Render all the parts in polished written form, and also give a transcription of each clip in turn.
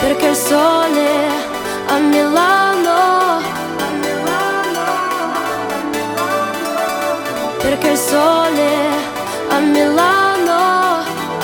perché il sole a Milano, perché il sole a Milano,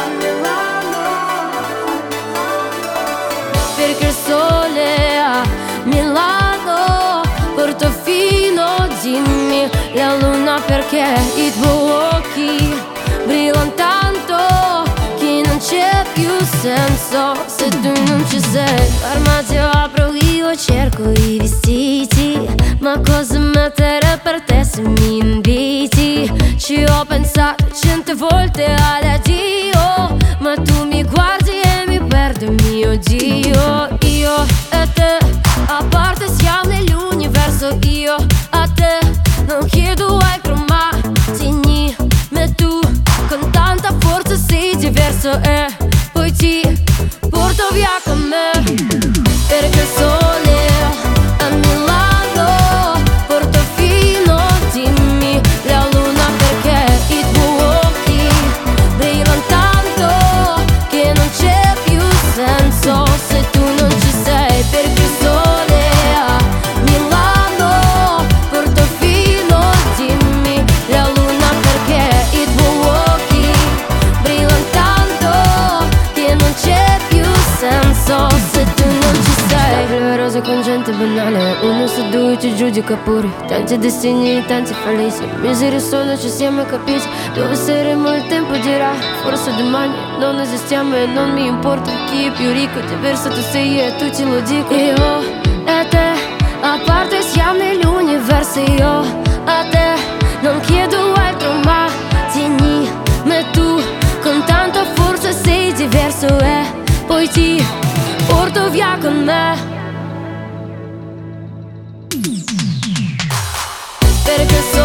perché il sole a Milano, Portofino, dimmi la luna perché i tuoi occhi brillano tanto che non c'è più senso se tu non ci sei. L'armadio apro io, cerco i vestiti, ma cosa mettere per te se mi inviti? Ci ho pensato 100 volte all'addio, ma tu mi guardi e mi perdo, mio Dio. Io e te, a parte siamo nell'universo. Io a te non chiedo altro, ma segni me tu con tanta forza sei diverso e poi ti porto via con me, perché il sole a Milano, Portofino, dimmi la luna perché i tuoi occhi brillano tanto che non c'è più senso se tu non ci sei, perché il sole a Milano, Portofino, dimmi la luna perché i tuoi occhi brillano tanto che non c'è più senso se tu non ci sei. Le rose con gente banale, uno su due ci giudica pure. Tanti destini, tanti falliti, miseri solo ci siamo capiti. Dove saremo il tempo dirà, forse domani non esistiamo e non mi importa chi è più ricco. Diverso tu sei e tu te lo dico. Io e te, a parte siamo nell'universo. Io a te non chiedo altro, ma tieni me tu con tanta forza sei diverso e poi ti porto via con me, perché